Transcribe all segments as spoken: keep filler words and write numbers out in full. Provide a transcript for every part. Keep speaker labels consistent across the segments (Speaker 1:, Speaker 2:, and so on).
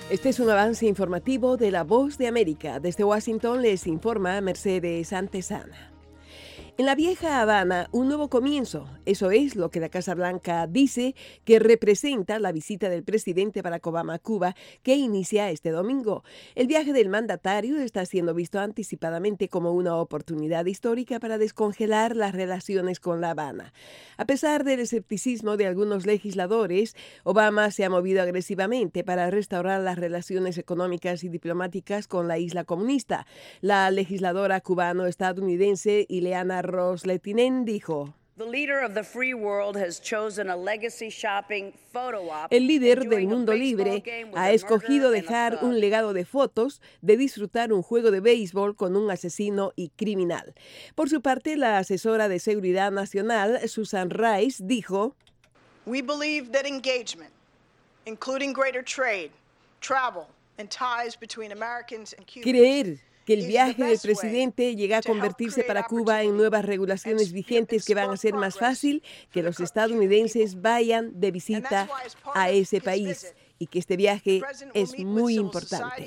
Speaker 1: Este es un avance informativo de La Voz de América. Desde Washington les informa Mercedes Antesana. En la vieja Habana, un nuevo comienzo. Eso es lo que la Casa Blanca dice que representa la visita del presidente Barack Obama a Cuba, que inicia este domingo. El viaje del mandatario está siendo visto anticipadamente como una oportunidad histórica para descongelar las relaciones con La Habana. A pesar del escepticismo de algunos legisladores, Obama se ha movido agresivamente para restaurar las relaciones económicas y diplomáticas con la isla comunista. La legisladora cubano-estadounidense Ileana Ros-Lehtinen dijo: el líder del mundo libre ha escogido dejar un legado de fotos de disfrutar un juego de béisbol con un asesino y criminal. Por su parte, la asesora de Seguridad Nacional, Susan Rice, dijo:
Speaker 2: We believe that engagement, including greater trade, travel and ties between Americans and Cubans,
Speaker 1: creer que el viaje del presidente llega a convertirse para Cuba en nuevas regulaciones vigentes que van a hacer más fácil que los estadounidenses vayan de visita a ese país, y que este viaje es muy importante.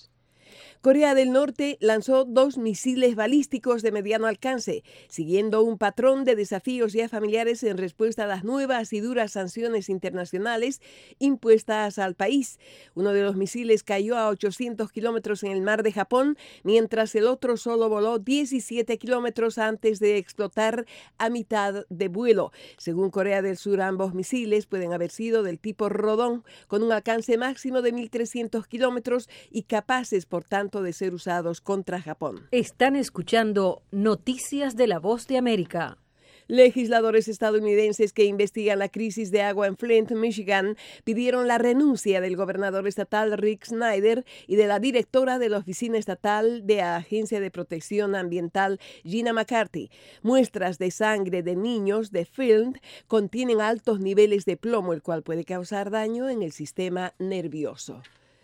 Speaker 1: Corea del Norte lanzó dos misiles balísticos de mediano alcance, siguiendo un patrón de desafíos ya familiares en respuesta a las nuevas y duras sanciones internacionales impuestas al país. Uno de los misiles cayó a ochocientos kilómetros en el mar de Japón, mientras el otro solo voló diecisiete kilómetros antes de explotar a mitad de vuelo. Según Corea del Sur, ambos misiles pueden haber sido del tipo Rodón, con un alcance máximo de mil trescientos kilómetros y capaces, por tanto, de ser usados contra Japón.
Speaker 3: Están escuchando Noticias de La Voz de América.
Speaker 1: Legisladores estadounidenses que investigan la crisis de agua en Flint, Michigan, pidieron la renuncia del gobernador estatal Rick Snyder y de la directora de la Oficina Estatal de la Agencia de Protección Ambiental, Gina McCarthy. Muestras de sangre de niños de Flint contienen altos niveles de plomo, el cual puede causar daño en el sistema nervioso.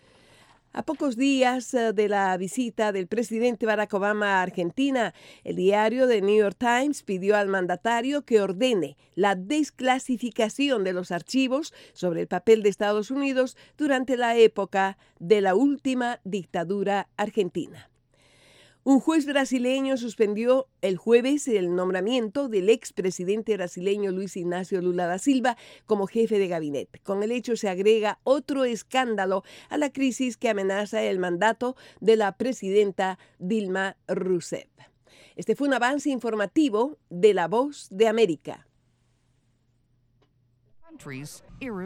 Speaker 1: A pocos días de la visita del presidente Barack Obama a Argentina, el diario The New York Times pidió al mandatario que ordene la desclasificación de los archivos sobre el papel de Estados Unidos durante la época de la última dictadura argentina. Un juez brasileño suspendió el jueves el nombramiento del expresidente brasileño Luis Ignacio Lula da Silva como jefe de gabinete. Con el hecho se agrega otro escándalo a la crisis que amenaza el mandato de la presidenta Dilma Rousseff. Este fue un avance informativo de La Voz de América.